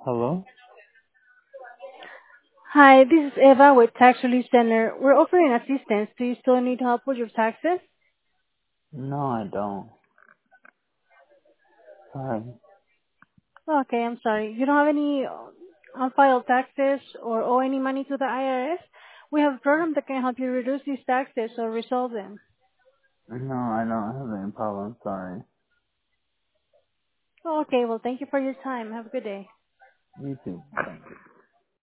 Hello? Hi, this is Eva with Tax Relief Center. We're offering assistance. Do you still need help with your taxes? No, I don't. Sorry. Okay, I'm sorry. You don't have any unfiled taxes or owe any money to the IRS? We have a program that can help you reduce these taxes or resolve them. No, I don't have any problem. Sorry. Okay, well, thank you for your time. Have a good day. You too. Thanks.